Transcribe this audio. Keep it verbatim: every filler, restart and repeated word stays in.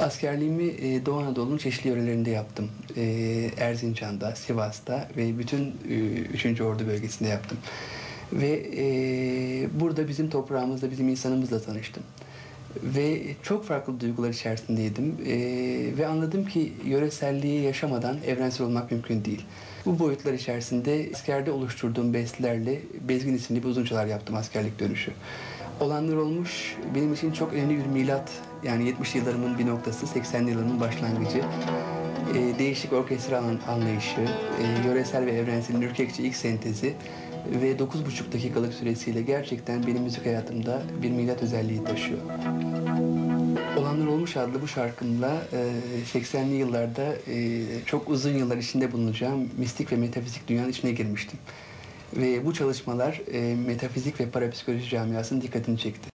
Askerliğimi e, Doğu Anadolu'nun çeşitli yörelerinde yaptım. E, Erzincan'da, Sivas'ta ve bütün e, üçüncü. Ordu bölgesinde yaptım. Ve e, burada bizim toprağımızda, bizim insanımızla tanıştım. Ve çok farklı duygular içerisindeydim. E, ve anladım ki yöreselliği yaşamadan evrensel olmak mümkün değil. Bu boyutlar içerisinde askerde oluşturduğum bestelerle Bezgin isimli bir uzun çalar yaptım askerlik dönüşü. Olanlar olmuş, benim için çok önemli bir milat, yani yetmişli yıllarımın bir noktası, seksenli yıllarımın başlangıcı. Ee, değişik orkestral an- anlayışı, e, yöresel ve evrenselin ürkekçe ilk sentezi ve dokuz buçuk dakikalık süresiyle gerçekten benim müzik hayatımda bir milat özelliği taşıyor. Olanlar Olmuş adlı bu şarkımla e, seksenli yıllarda e, çok uzun yıllar içinde bulunacağım mistik ve metafizik dünyanın içine girmiştim. Ve bu çalışmalar e, metafizik ve parapsikoloji camiasının dikkatini çekti.